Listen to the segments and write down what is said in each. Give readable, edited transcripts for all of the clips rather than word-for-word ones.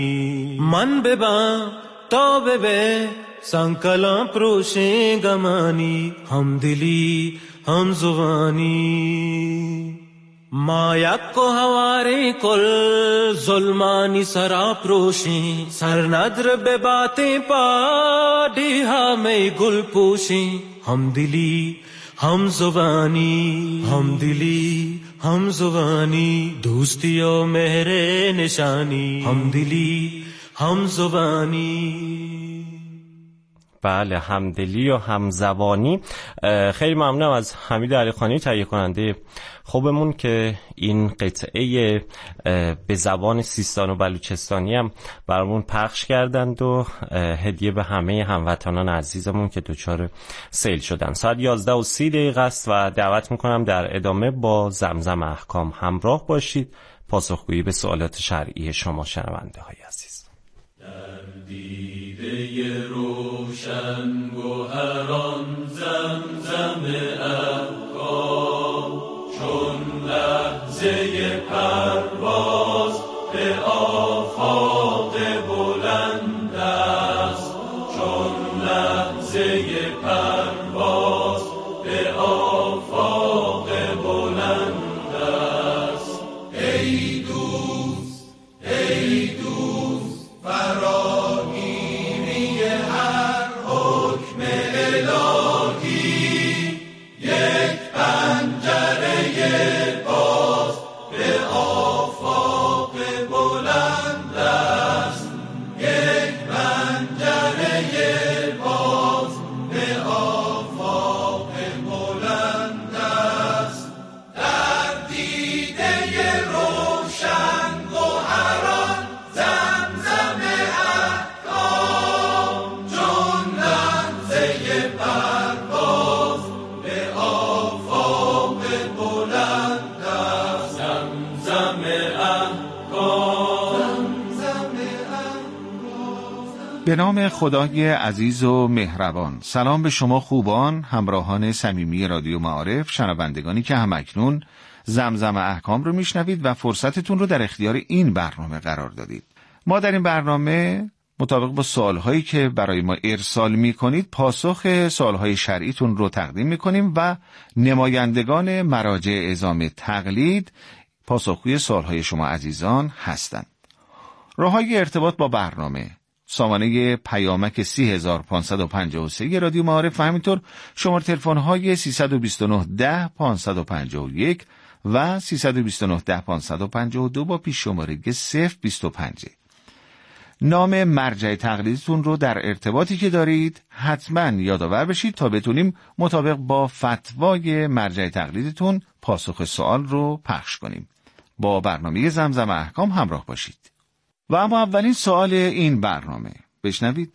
من ببم تا ببه سنکلام پروشیں گمانی هم دلی هم زبانی ما یک کو ہوارے کل ظلمانی سرا پروشیں سر ندر بے باتیں پاڑی ہمیں گل پوشیں ہم دلی ہم زبانی هم دلی هم زبانی دوستی و مهر نشانی هم دلی هم زبانی. بله، همدلی و همزبانی. خیلی ممنونم از حمید علیخانی تهیه کننده خوبمون که این قطعه به زبان سیستان و بلوچستانی هم برامون پخش کردند و هدیه به همه هموطنان عزیزمون که دچار سیل شدن. ساعت 11:30 است و دعوت میکنم در ادامه با زمزم احکام همراه باشید، پاسخگویی به سوالات شرعی شما شنونده های عزیز. در دیده روشن گوهران زمزم احکام چون لحظه پرواز به آفاق بلند است، چون لحظه پرواز به آفاق بلند است. ای دوست ای دوست فراگیری هر حکم الهی یک پنجره باز به آفاق بلند است، یک پنجره باز به آفاق بلند است. در دیده روشن گوهران زمزم احکام چون لحظه پرواز به آفاق بلند است. زمزم احکام زمزم به نام خدای عزیز و مهربان. سلام به شما خوبان، همراهان صمیمی رادیو معارف، شنوندگانی که همکنون زمزم احکام رو میشنوید و فرصتتون رو در اختیار این برنامه قرار دادید. ما در این برنامه مطابق با سوالهایی که برای ما ارسال میکنید پاسخ سوالهای شرعیتون رو تقدیم میکنیم و نمایندگان مراجع اعزام تقلید پاسخگوی سوالهای شما عزیزان هستند. راههای ارتباط با برنامه: سامانه پیامک 3553 رادیو معارف و همینطور شماره تلفن‌های 329 10 551 و 329 10 552 با پیش شماره 025. نام مرجع تقلیدتون رو در ارتباطی که دارید حتما یادآور بشید تا بتونیم مطابق با فتوای مرجع تقلیدتون پاسخ سوال رو پخش کنیم. با برنامه زمزم احکام همراه باشید. و اما اولین سوال این برنامه بشنوید.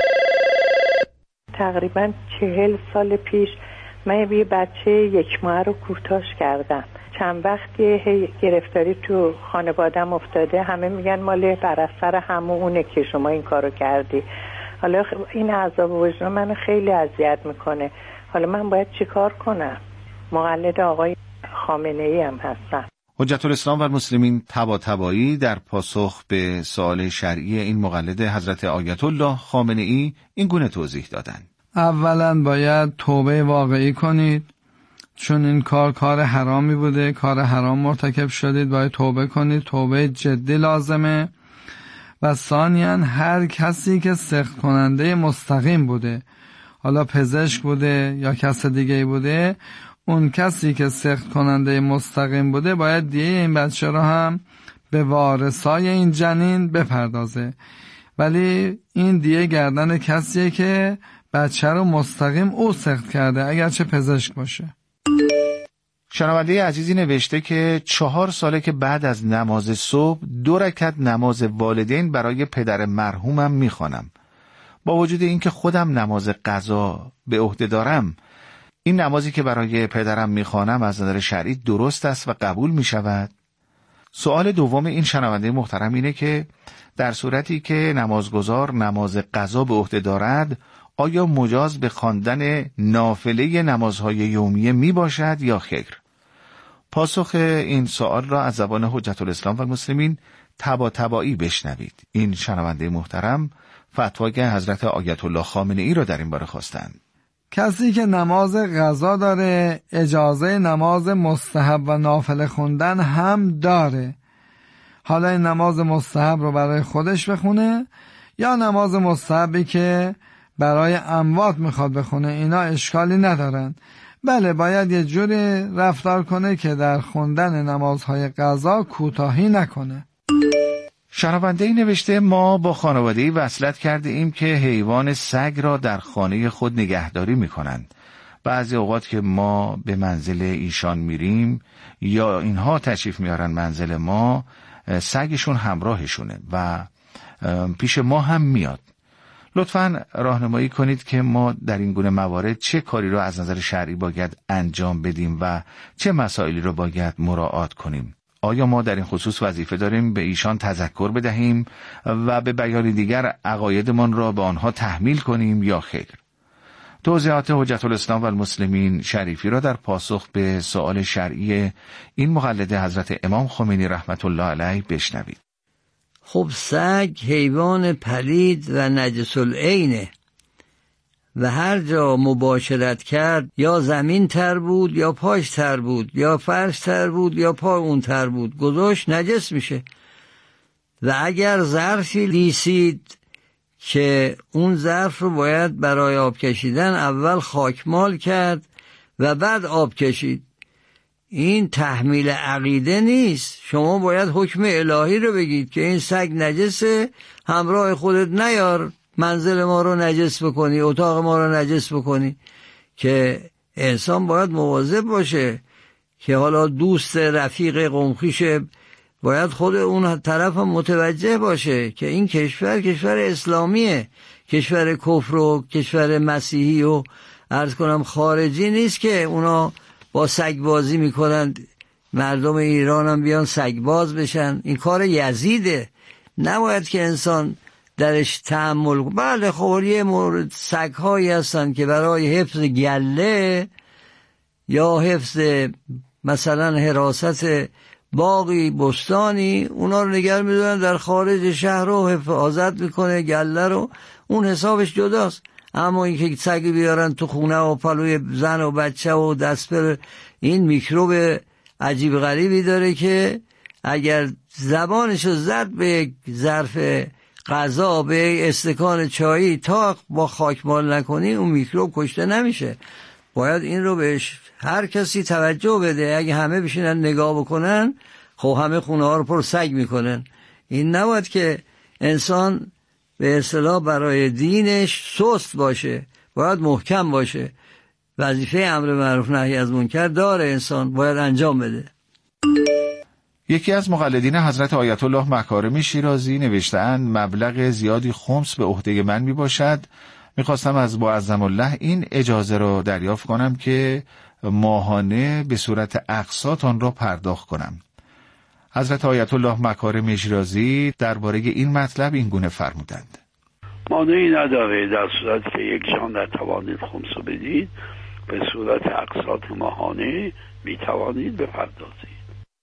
تقریبا 40 سال پیش من یه بچه 1 ماه رو کوتاش کردم. چند وقتی گرفتاری تو خانوادم افتاده، همه میگن مال بر اثر همونه که شما این کارو کردی. حالا این عذاب وجدان منو خیلی اذیت میکنه. حالا من باید چیکار کنم؟ مقلد آقای خامنه ای هم هستم. حجت الاسلام و المسلمین طباطبایی در پاسخ به سوال شرعی این مقلد حضرت آیت الله خامنه ای این گونه توضیح دادند. اولا باید توبه واقعی کنید، چون این کار حرامی بوده، کار حرام مرتکب شدید، باید توبه کنید، توبه جدی لازمه. و ثانیاً هر کسی که سخت کننده مستقیم بوده، حالا پزشک بوده یا کس دیگه بوده، اون کسی که سخت کننده مستقیم بوده باید دیه این بچه رو هم به وارثای این جنین بپردازه. ولی این دیه گردن کسیه که بچه رو مستقیم او سخت کرده، اگرچه پزشک باشه. شنونده عزیزی نوشته که 4 ساله که بعد از نماز صبح 2 رکعت نماز والدین برای پدر مرحومم میخوانم. با وجود اینکه خودم نماز قضا به عهده دارم، این نمازی که برای پدرم میخوانم از نظر شرعی درست است و قبول میشود؟ سوال دوم این شنونده محترم اینه که در صورتی که نمازگزار نماز قضا به عهده دارد، آیا مجاز به خواندن نافله نمازهای یومیه می باشد یا خیر؟ پاسخ این سوال را از زبان حجت الاسلام و المسلمین تباتبایی بشنوید. این شنونده محترم فتوای حضرت آیت الله خامنه ای را در این باره خواستند. کسی که نماز قضا داره اجازه نماز مستحب و نافله خوندن هم داره. حالا این نماز مستحب رو برای خودش بخونه یا نماز مستحبی که برای اموات میخواد بخونه، اینا اشکالی ندارن. بله، باید یه جوری رفتار کنه که در خوندن نمازهای قضا کوتاهی نکنه. شنونده‌ای نوشته ما با خانواده‌ای وصلت کرده ایم که حیوان سگ را در خانه خود نگهداری میکنند. بعضی اوقات که ما به منزل ایشان میریم یا اینها تشریف میارن منزل ما، سگشون همراهشونه و پیش ما هم میاد. لطفاً راهنمایی کنید که ما در این گونه موارد چه کاری را از نظر شرعی باید انجام بدیم و چه مسائلی را باید مراعات کنیم. آیا ما در این خصوص وظیفه داریم به ایشان تذکر بدهیم و به بیان دیگر عقایدمان را به آنها تحمیل کنیم یا خیر؟ توضیحات حجت الاسلام و المسلمین شریفی را در پاسخ به سؤال شرعی این مقلد حضرت امام خمینی رحمت الله علیه بشنوید. خب سگ حیوان پلید و نجس العینه و هر جا مباشرت کرد یا زمین تر بود یا پاش تر بود یا فرش تر بود یا پا اون تر بود، گذاشت نجس میشه. و اگر ظرفی لیسید که اون ظرف رو باید برای آب کشیدن اول خاکمال کرد و بعد آب کشید، این تحمیل عقیده نیست. شما باید حکم الهی رو بگید که این سگ نجسه، همراه خودت نیار منزل ما رو نجس بکنی، اتاق ما رو نجس بکنی. که انسان باید مواظب باشه که حالا دوست رفیق قومخیشه، باید خود اون طرف هم متوجه باشه که این کشور اسلامیه، کشور کفر و کشور مسیحی و عرض کنم خارجی نیست که اونا با سگبازی میکنن. مردم ایران هم بیان سگباز بشن، این کار یزیده. نباید که انسان درش تأمل. بله خب یه مورد سگ‌هایی هستن که برای حفظ گله یا حفظ مثلا حراست باغی بستانی اونا رو نگه می‌دارن در خارج شهر رو حفاظت میکنه گله رو، اون حسابش جداست. اما این که سگی بیارن تو خونه و پلوی زن و بچه و دستپر، این میکروب عجیب غریبی داره که اگر زبانشو زد به ظرف غذا، به استکان چایی، تا با خاکمال نکنی اون میکروب کشته نمیشه. باید این رو بهش هر کسی توجه بده. اگه همه بشینن نگاه بکنن، خب همه خونه ها رو پر سگ میکنن. این نباید که انسان به اصطلاح برای دینش سست باشه، باید محکم باشه. وظیفه امر معروف نهی از منکر داره، انسان باید انجام بده. یکی از مقلدین حضرت آیت الله مکارمی شیرازی نوشته‌اند مبلغ زیادی خمس به عهده من می باشد. میخواستم از معظم الله این اجازه را دریافت کنم که ماهانه به صورت اقساط آن را پرداخت کنم. حضرت آیت الله مکارمی شیرازی درباره این مطلب این گونه فرمودند: مانعی نداره در صورت که یک جان نتوانید خمس رو بدید، به صورت اقساط ماهانه میتوانید بپردازید.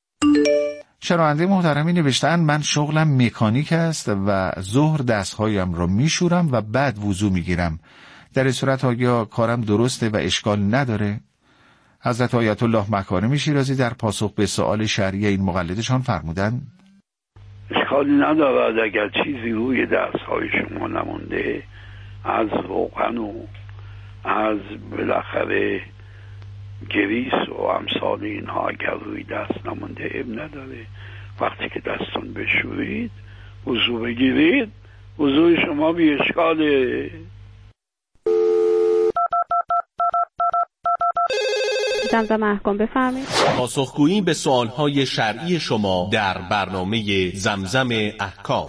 شنونده محترمی نوشتن من شغلم مکانیک است و ظهر دستهایم را میشورم و بعد وضو میگیرم. در این صورت آیا کارم درسته و اشکال نداره؟ حضرت آیت الله مکارمی شیرازی در پاسخ به سؤال شرعی این مقلدشان فرمودند اشکالی ندارد اگر چیزی روی دستهای شما نمونده، از روغن و از بالاخره گریس و امثال اینها اگر روی دست نمونده اب نداره. وقتی که دستان بشورید، وضو بگیرید، وضوی شما بی اشکاله. زمزم احکام بفرمایید. پاسخگویی به سوالهای شرعی شما در برنامه زمزم احکام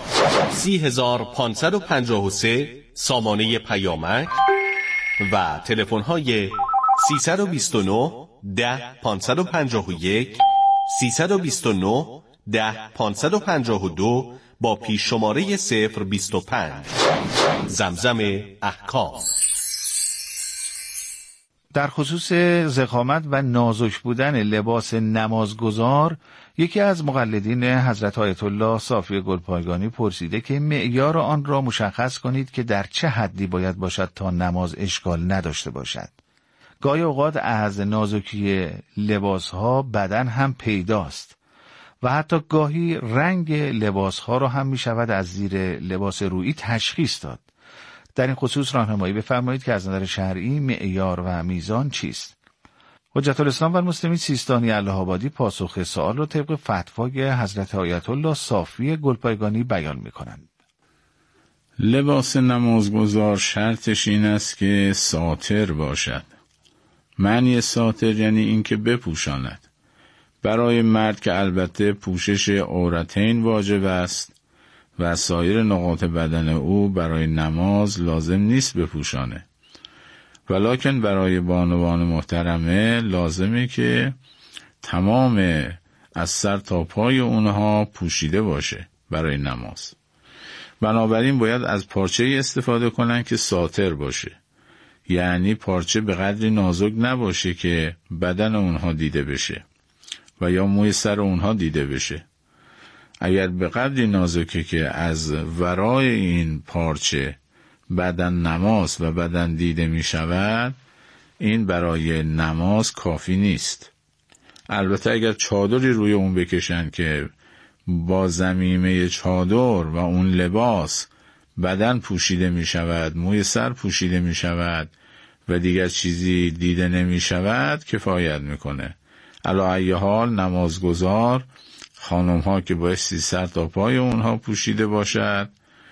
30553 سامانه پیامک و تلفن‌های 329 10 551 329 10 552 با پیش شماره 025. زمزم احکام. در خصوص ضخامت و نازک بودن لباس نمازگزار، یکی از مقلدین حضرت آیت الله صافی گلپایگانی پرسیده که معیار آن را مشخص کنید که در چه حدی باید باشد تا نماز اشکال نداشته باشد. گاهی اوقات از نازکی لباسها بدن هم پیداست و حتی گاهی رنگ لباسها را هم می شود از زیر لباس رویی تشخیص داد. در این خصوص راهنمایی بفرمایید که از نظر شرعی معیار و میزان چیست؟ حجت الاسلام و المسلمین سیستانی الله‌آبادی پاسخ سوال را طبق فتوای حضرت آیت الله صافی گلپایگانی بیان می‌کنند. لباس نمازگزار شرطش این است که ساتر باشد. معنی ساتر یعنی این که بپوشاند. برای مرد که البته پوشش عورتین واجب است و سایر نقاط بدن او برای نماز لازم نیست بپوشانه، ولکن برای بانوان محترمه لازمه که تمام از سر تا پای اونها پوشیده باشه برای نماز. بنابراین باید از پارچه استفاده کنن که ساتر باشه، یعنی پارچه به قدری نازک نباشه که بدن اونها دیده بشه و یا موی سر اونها دیده بشه. اگر به قدری نازکه که از ورای این پارچه بدن نماز و بدن دیده می شود، این برای نماز کافی نیست. البته اگر چادری روی اون بکشن که با زمیمه چادر و اون لباس بدن پوشیده می شود، موی سر پوشیده می شود و دیگر چیزی دیده نمی شود، کفایت میکنه. علی ای حال نمازگزار خانم ها که بایستی سر تا پای اونها پوشیده باشد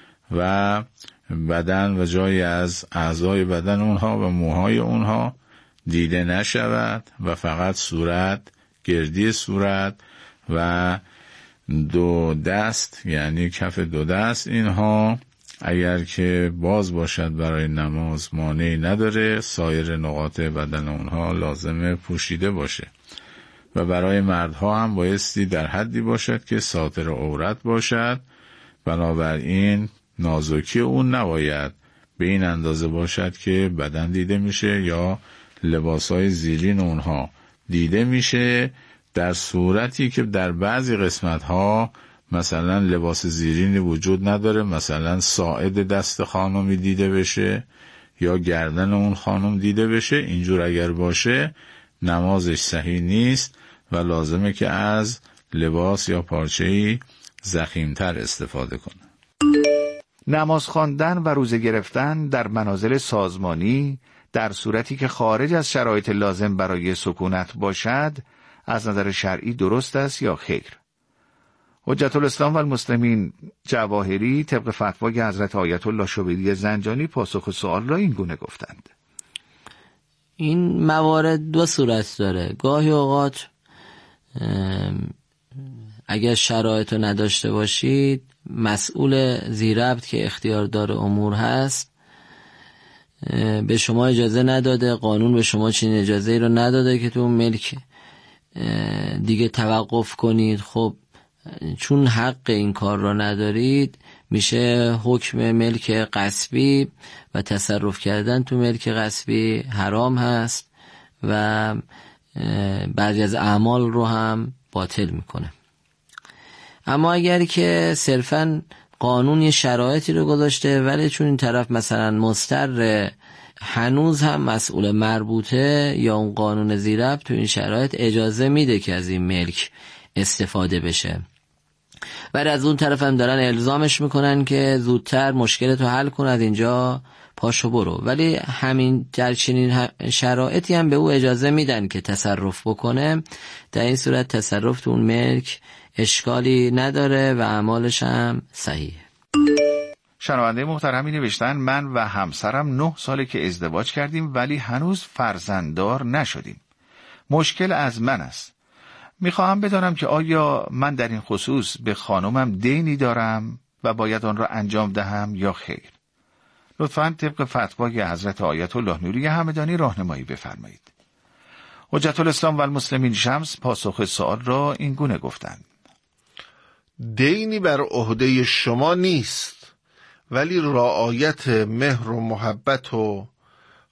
و بدن و جای از اعضای بدن اونها و موهای اونها دیده نشود و فقط صورت، گردی صورت و دو دست یعنی کف دو دست اینها اگر که باز باشد برای نماز مانعی نداره. سایر نقاط بدن اونها لازمه پوشیده باشه و برای مردها هم بایستی در حدی باشد که ساتر عورت باشد. بنابراین نازکی اون نباید به این اندازه باشد که بدن دیده میشه یا لباسهای زیرین اونها دیده میشه، در صورتی که در بعضی قسمتها مثلا لباس زیرینی وجود نداره، مثلا ساعد دست خانمی دیده بشه یا گردن اون خانم دیده بشه. اینجور اگر باشه نمازش صحیح نیست و لازمه که از لباس یا پارچه‌ای ضخیم‌تر استفاده کنه. نماز خواندن و روزه گرفتن در منازل سازمانی در صورتی که خارج از شرایط لازم برای سکونت باشد از نظر شرعی درست است یا خیر؟ حجت الاسلام و المسلمین جواهری طبق فتوای حضرت آیت الله شبیلی زنجانی پاسخ سوال را این گونه گفتند. این موارد دو صورت داره. گاهی اوقات اگر شرایط رو نداشته باشید، مسئول ذی‌ربط که اختیاردار امور هست به شما اجازه نداده، قانون به شما چنین اجازه‌ای رو نداده که تو ملک دیگه توقف کنید. خب چون حق این کار رو ندارید میشه حکم ملک غصبی و تصرف کردن تو ملک غصبی حرام هست و بعضی از اعمال رو هم باطل میکنه. اما اگر که صرفاً قانون یه شرایطی رو گذاشته ولی چون این طرف مثلا مضطر، هنوز هم مسئول مربوطه یا اون قانون ذی‌ربط تو این شرایط اجازه میده که از این ملک استفاده بشه، ولی از اون طرف هم دارن الزامش میکنن که زودتر مشکلتو حل کن، از اینجا پاشو برو. ولی همین در چنین شرایطی هم به او اجازه میدن که تصرف بکنه. در این صورت تصرف تو اون ملک اشکالی نداره و اعمالش هم صحیحه. شنونده محترمی نوشتن من و همسرم 9 ساله که ازدواج کردیم ولی هنوز فرزنددار نشدیم. مشکل از من است. میخواهم بدانم که آیا من در این خصوص به خانمم دینی دارم و باید آن را انجام دهم یا خیر؟ لطفاً طبق فتوای حضرت آیت الله نوری همدانی راهنمایی بفرمایید. حجت الاسلام و المسلمین شمس پاسخ سوال را این گونه گفتند. دینی بر عهده شما نیست، ولی رعایت مهر و محبت و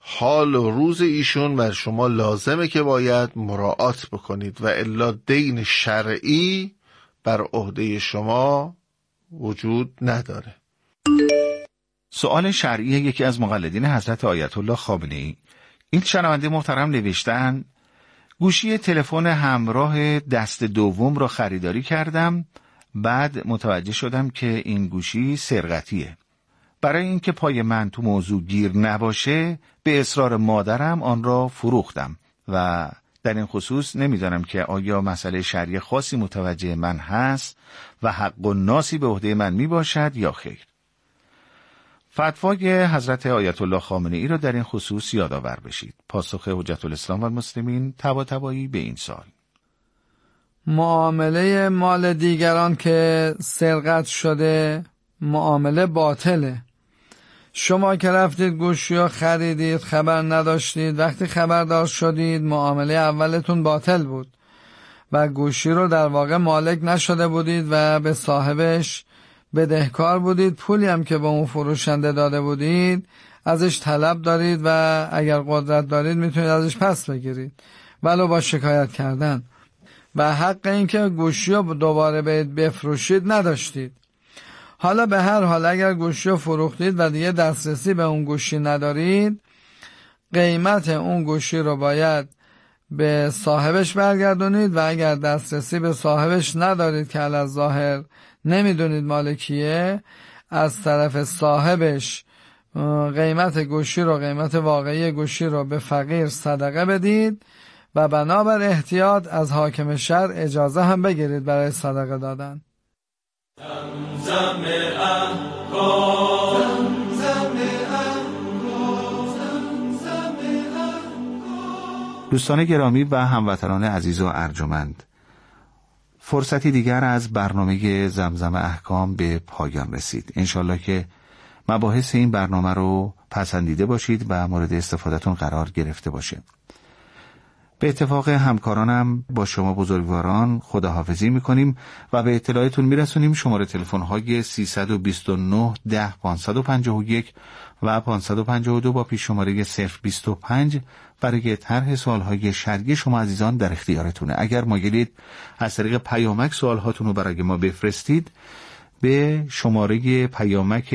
حال و روز ایشون و شما لازمه که باید مراعات بکنید و الا دین شرعی بر عهده شما وجود نداره. سوال شرعی یکی از مقلدین حضرت آیت الله خامنه‌ای. این شنونده محترم نوشتن گوشی تلفن همراه دست دوم را خریداری کردم، بعد متوجه شدم که این گوشی سرقتیه. برای اینکه پای من تو موضوع گیر نباشه به اصرار مادرم آن را فروختم و در این خصوص نمیدانم که آیا مسئله شرعی خاصی متوجه من هست و حق و ناسی به عهده من می باشد یا خیر. فتوای حضرت آیت الله خامنه‌ای را در این خصوص یادآور بشید. پاسخ حجت الاسلام و المسلمین طباطبایی به این سوال: معامله مال دیگران که سرقت شده معامله باطله. شما که رفتید گوشی رو خریدید، خبر نداشتید، وقتی خبردار شدید معامله اولتون باطل بود و گوشی رو در واقع مالک نشده بودید و به صاحبش بدهکار بودید. پولی هم که به اون فروشنده داده بودید ازش طلب دارید و اگر قدرت دارید میتونید ازش پس بگیرید ولو با شکایت کردن، و حق این که گوشی رو دوباره بفروشید نداشتید. حالا به هر حال اگر گوشی رو فروختید و دیگه دسترسی به اون گوشی ندارید، قیمت اون گوشی رو باید به صاحبش برگردونید و اگر دسترسی به صاحبش ندارید که الظاهر نمیدونید مالکیه، از طرف صاحبش قیمت گوشی رو، قیمت واقعی گوشی رو به فقیر صدقه بدید و بنابر احتیاط از حاکم شهر اجازه هم بگیرید برای صدقه دادن. دوستان گرامی و هموطنان عزیز و ارجمند، فرصتی دیگر از برنامه زمزم احکام به پایان رسید. انشالله که مباحث این برنامه رو پسندیده باشید و مورد استفادهتون قرار گرفته باشه. به اتفاق همکارانم با شما بزرگواران خداحافظی میکنیم و به اطلاعتون میرسونیم شماره تلفن‌های 329 10 551 و 552 با پیش شماره 025 برای طرح سوالهای شرعی شما عزیزان در اختیارتونه. اگر مایلید از طریق پیامک سوالهاتون رو برای ما بفرستید، به شماره پیامک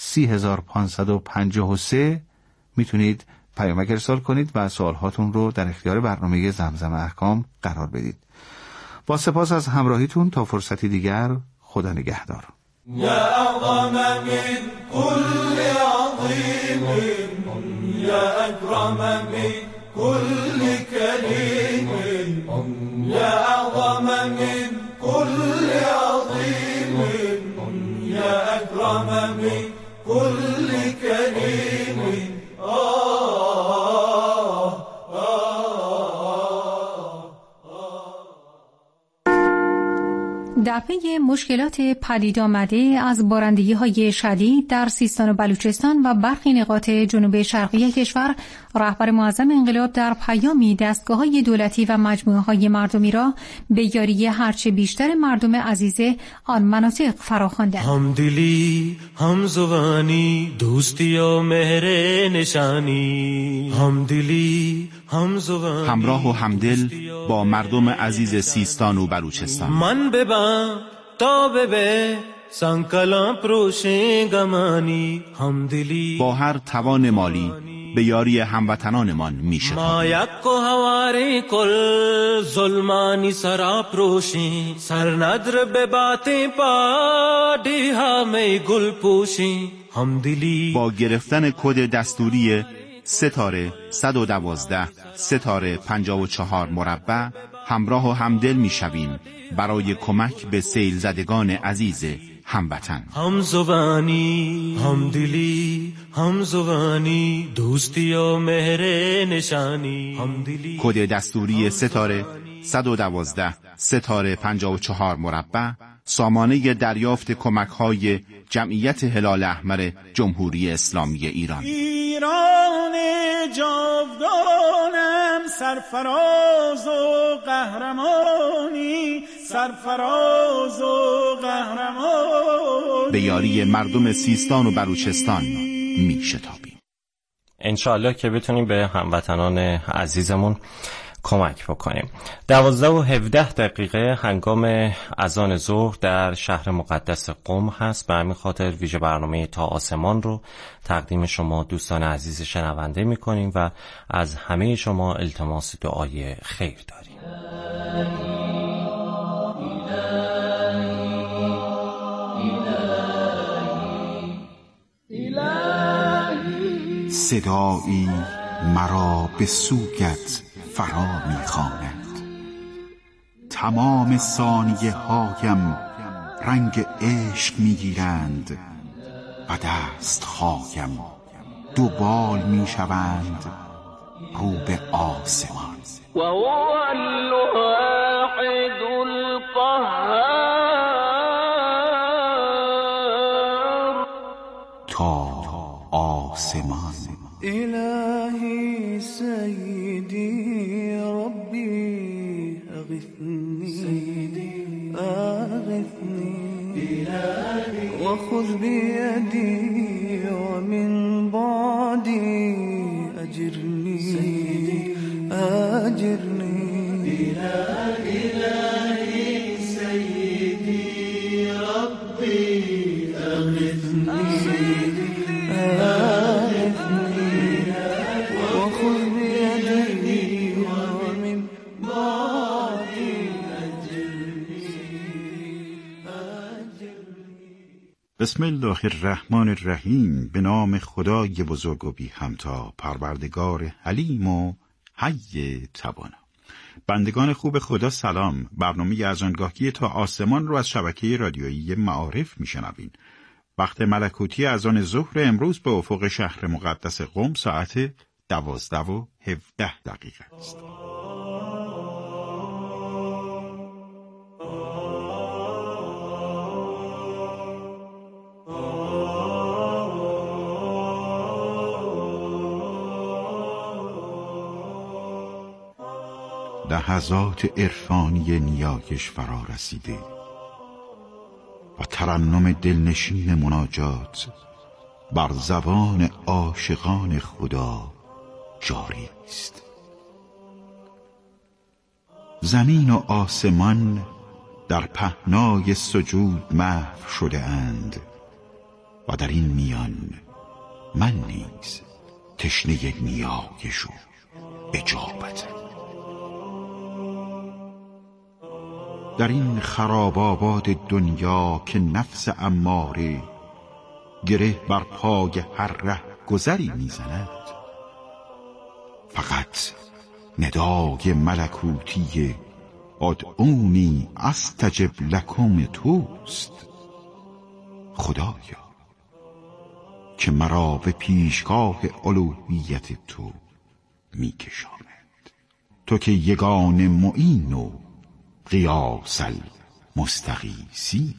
30553 میتونید پیامک ارسال کنید و سوالهاتون رو در اختیار برنامه زمزم احکام قرار بدید. با سپاس از همراهیتون تا فرصتی دیگر، خدا نگهدار. یا اعظم من كل عظیم یا اکرم من كل کریم یا اعظم من كل عظیم یا اکرم من كل کریم. در پی مشکلات پدید آمده از بارندگی‌های شدید در سیستان و بلوچستان و برخی نقاط جنوب شرقی کشور، رهبر معظم انقلاب در پیامی دستگاه‌های دولتی و مجموعه‌های مردمی را به یاری هرچه بیشتر مردم عزیز آن مناطق فراخواند. همدلی، همزبانی، دوستی و مهر نشانی. همدلی، همزبانی، همراه و همدل با مردم عزیز سیستان و بلوچستان. من ببن تا ببه سنکلان پروشین گمانی. همدلی با هر توان مالی به یاری هموطنانمان میشه. ما یک و هواری کل ظلمانی سرا پروشین. سر ندر به باتی پادی همه گل پوشین. همدلی با گرفتن کد دستوری ستاره 112 ستاره 54 مربع همراه و همدل میشویم برای کمک به سیل زدگان عزیز هموطن. همزبانی، همدلی، همزبانی، دوستی و مهر نشانی. همدلی کد دستوری ستاره 112 ستاره 54 مربع سامانه دریافت کمک‌های جمعیت هلال احمر جمهوری اسلامی ایران. ایران جاودانم سرفراز و قهرمانی، سرفراز و قهرمانی. به یاری مردم سیستان و بلوچستان می شتابیم. انشاءالله که بتونیم به هموطنان عزیزمون کمک بکنیم. 12:17 هنگام اذان ظهر در شهر مقدس قم هست. به همین خاطر ویژه برنامه تا آسمان رو تقدیم شما دوستان عزیز شنونده میکنیم و از همه شما التماس دعای خیر داریم. صدایی مرا به سویت فرا می‌خواند، تمام ثانیه هایم رنگ عشق می‌گیرند و دست‌هایم دوبال می‌شوند رو به آسمان. و هو الواحد القهار. تا آسمان. إلهي سيدي ربي أغثني أغثني وخذ بيدي ومن بعدي أجرني أجرني. إلهي سيدي ربي أغثني بسم الله الرحمن الرحیم. به نام خدای بزرگ و بی همتا، پروردگار حلیم و حی توانا. بندگان خوب خدا سلام. برنامه اذانگاهی تا آسمان رو از شبکه رادیویی معارف میشنوین. وقت ملکوتی اذان ظهر امروز به افق شهر مقدس قم ساعت 12:17 است. لحظات عرفانی نیایش فرا رسیده و ترنم دلنشین مناجات بر زبان عاشقان خدا جاری است. زمین و آسمان در پهنای سجود محو شده اند و در این میان من نیز تشنه نیایش و اجابت. در این خراب آباد دنیا که نفس اماره گره بر پای هر ره گذری میزند، فقط ندای ملکوتی ادعونی استجب لکم توست. خدایا که مرا به پیشگاه الوهیت تو میکشاند، تو که یگان معین و قیاس المستغیثی.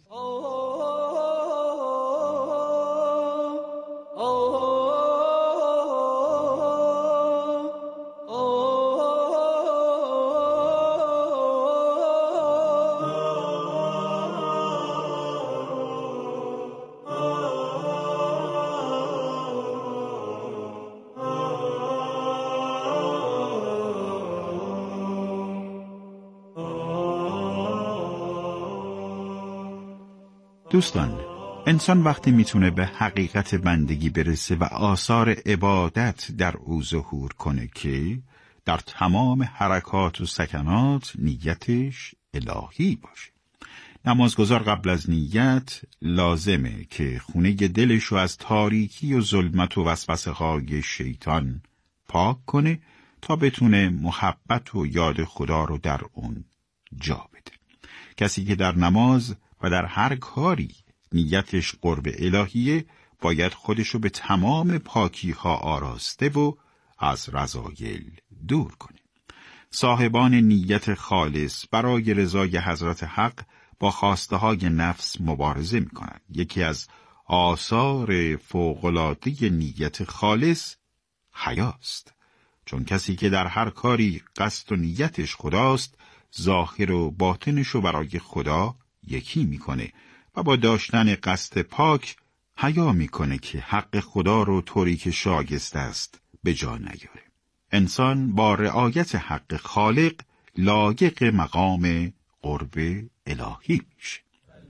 دوستان، انسان وقتی میتونه به حقیقت بندگی برسه و آثار عبادت در او ظهور کنه که در تمام حرکات و سکنات نیتش الهی باشه. نمازگزار قبل از نیت لازمه که خونه دلشو از تاریکی و ظلمت و وسوسه های شیطان پاک کنه تا بتونه محبت و یاد خدا رو در اون جا بده. کسی که در نماز و در هر کاری نیتش قرب الهیه باید خودشو به تمام پاکی ها آراسته و از رذایل دور کنه. صاحبان نیت خالص برای رضای حضرت حق با خواسته های نفس مبارزه می کنند. یکی از آثار فوق‌العاده نیت خالص حیاست، چون کسی که در هر کاری قصد و نیتش خداست، ظاهر و باطنشو برای خدا یکی میکنه و با داشتن قصد پاک حیا میکنه که حق خدا رو طوری که شایسته است به جا نیاره. انسان با رعایت حق خالق لایق مقام قرب الهی میشه.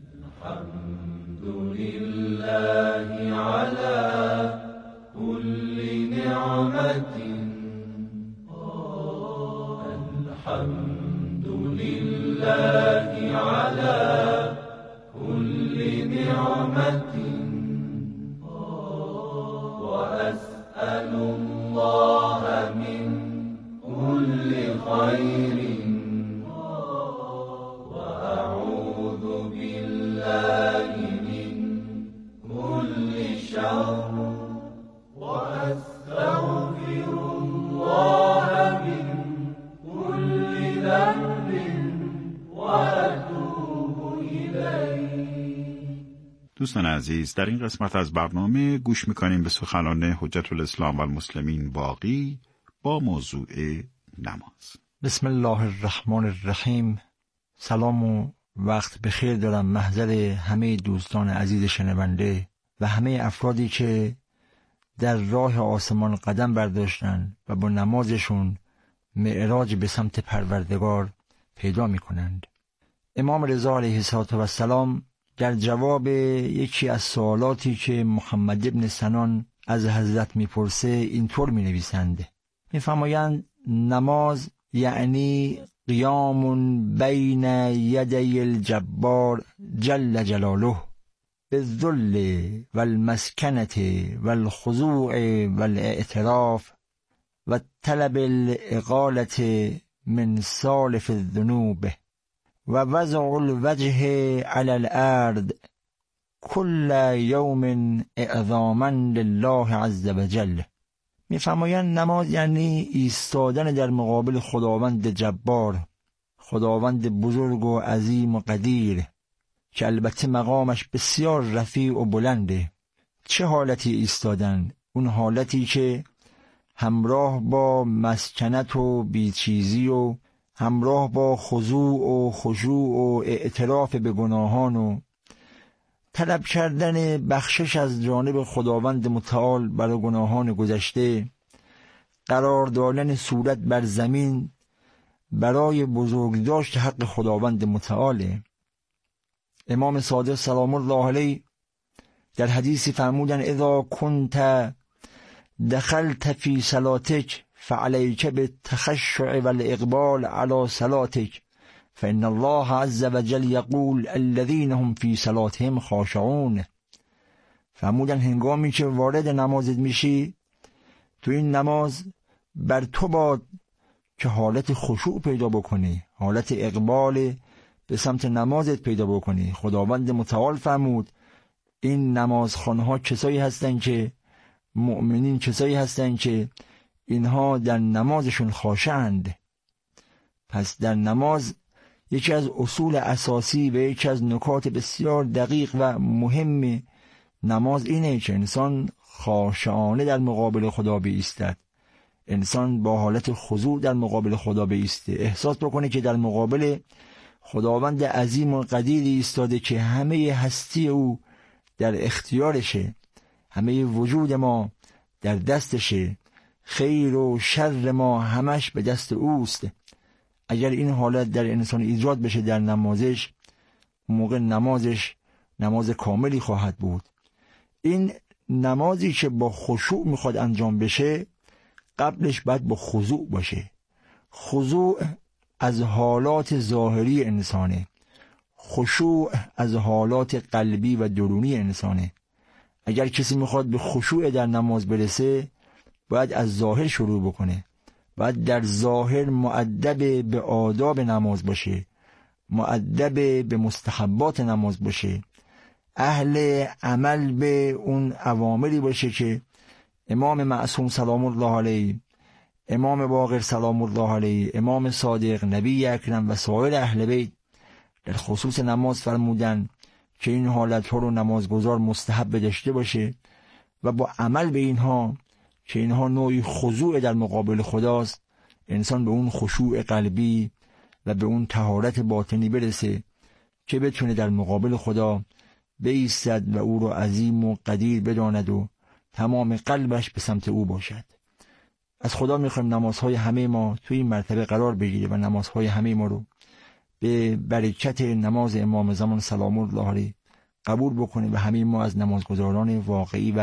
الحمدلله علی كل نعمت، الحمدلله علی كل نعمت، وأسأل الله من كل خير، وأعوذ بالله من كل شر، وأستغفر الله من كل ذنب، وأتوب إليه. دوستان عزیز، در این قسمت از برنامه گوش میکنیم به سخنان حجت الاسلام و المسلمین باقی با موضوع نماز. بسم الله الرحمن الرحیم. سلام و وقت بخیر دارم محضر همه دوستان عزیز شنونده و همه افرادی که در راه آسمان قدم برداشتند و با نمازشون معراج به سمت پروردگار پیدا میکنند. امام رضا علیه السلام در جواب یکی از سوالاتی که محمد ابن سنان از حضرت میپرسه اینطور مینویسند، میفرمایند نماز یعنی قیام بین یدی الجبار جل جلاله بالذل والمسکنة والخضوع والاعتراف و طلب الاقالة من سالف الذنوب و وضع الوجه على الارض كل یوم اعظاما لله عز وجل. میفرمایند نماز یعنی ایستادن در مقابل خداوند جبار، خداوند بزرگ و عظیم و قدیر که البته مقامش بسیار رفیع و بلنده. چه حالتی ایستادن؟ اون حالتی که همراه با مسکنت و بیچیزی و همراه با خضوع و خشوع و اعتراف به گناهان و طلب کردن بخشش از جانب خداوند متعال برای گناهان گذشته، قرار دادن صورت بر زمین برای بزرگداشت حق خداوند متعاله. امام صادق سلام الله علیه در حدیثی فرمودن اذا کنت دخلت فی صلاتک فعلیک بالتخشع والاقبال علی صلاتک فإن الله عز وجل یقول الذین هم فی صلاتهم خاشعون. فرمودن هنگامی که وارد نمازت میشی، تو این نماز بر تو باد که حالت خشوع پیدا بکنی، حالت اقبال به سمت نمازت پیدا بکنی. خداوند متعال فرمود این نمازخوانها کسایی هستند که مؤمنین، کسایی هستند که اینها در نمازشون خاشعند. پس در نماز یکی از اصول اساسی و یکی از نکات بسیار دقیق و مهم نماز اینه که انسان خاشعانه در مقابل خدا بایستد، انسان با حالت خضوع در مقابل خدا بایسته، احساس بکنه که در مقابل خداوند عظیم و قدیر ایستاده که همه هستی او در اختیارشه، همه وجود ما در دستشه، خیر و شر ما همش به دست اوست. اگر این حالت در انسان ایجاد بشه در نمازش، موقع نمازش نماز کاملی خواهد بود. این نمازی که با خشوع میخواد انجام بشه، قبلش باید با خضوع باشه. خضوع از حالات ظاهری انسانه، خشوع از حالات قلبی و درونی انسانه. اگر کسی میخواد به خشوع در نماز برسه، باید از ظاهر شروع بکنه، باید در ظاهر مؤدب به آداب نماز باشه، مؤدب به مستحبات نماز باشه، اهل عمل به اون اوامری باشه که امام معصوم سلام الله علیه، امام باقر سلام الله علیه، امام صادق، نبی اکرم و سایر اهل بیت در خصوص نماز فرمودن که این حالت ها رو نمازگزار مستحب داشته باشه و با عمل به اینها که اینها نوعی خضوع در مقابل خداست، انسان به اون خشوع قلبی و به اون طهارت باطنی برسه که بتونه در مقابل خدا بایستد و او را عظیم و قدیر بداند و تمام قلبش به سمت او باشد. از خدا میخوایم نمازهای همه ما توی این مرتبه قرار بگیره و نمازهای همه ما رو به برکت نماز امام زمان سلام الله علیه قبول بکنه و همه ما از نمازگزاران واقعی و